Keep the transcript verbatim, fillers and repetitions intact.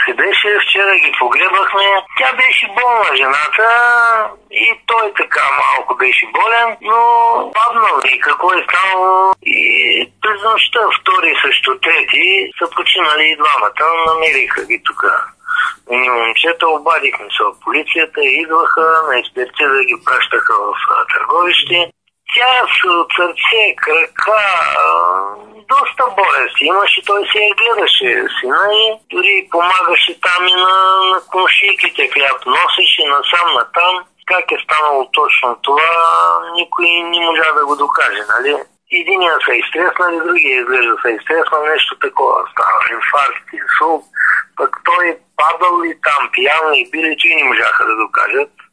седеше, вчера ги погребахме. Тя беше болна, жената, и той така малко беше болен, но паднал и какво е станало. И през нощта, втори също трети, са починали и двамата, намериха ги тук. И момчета, обадихме се от полицията, идваха, на експертиза ги пращаха в Търговище. Тя от сърце, крака, доста болести имаше, той се я гледаше сина и дори помагаше там и на, на комшийките, хляб носеше насам натам. Как е станало точно това, никой не можа да го докаже, нали? Единия са изтреснали, другия изглежда са изтреснали, нещо такова става, инфаркт, инсулт, пък той падал и там пиян и били, че не можаха да докажат.